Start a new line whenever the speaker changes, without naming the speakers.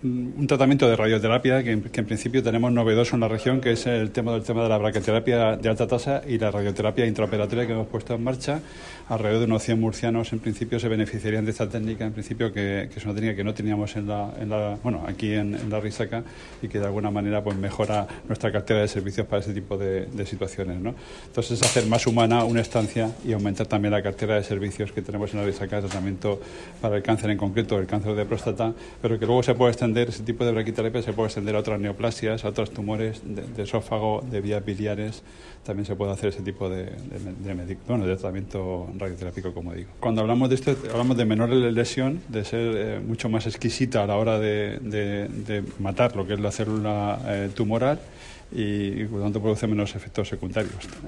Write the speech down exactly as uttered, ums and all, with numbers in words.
un tratamiento de radioterapia que, que en principio tenemos novedoso en la región, que es el tema del tema de la braquiterapia de alta tasa y la radioterapia intraoperatoria que hemos puesto en marcha. Alrededor de unos cien murcianos en principio se beneficiarían de esta técnica, en principio que, que es una técnica que no teníamos en la, en la bueno aquí en, en la Risaca, y que de alguna manera pues mejora nuestra cartera de servicios para ese tipo de, de situaciones, ¿no? Entonces, hacer más humana una estancia y aumentar también la cartera de servicios que tenemos en la Risaca de tratamiento para el cáncer, en concreto el cáncer de próstata, pero que luego se puede extender, ese tipo de braquiterapia se puede extender a otras neoplasias, a otros tumores de, de esófago, de vías biliares. También se puede hacer ese tipo de, de, de, bueno, de tratamiento radioterápico, como digo. Cuando hablamos de esto, hablamos de menor lesión, de ser eh, mucho más exquisita a la hora de, de, de matar lo que es la célula eh, tumoral, y, y por lo tanto produce menos efectos secundarios.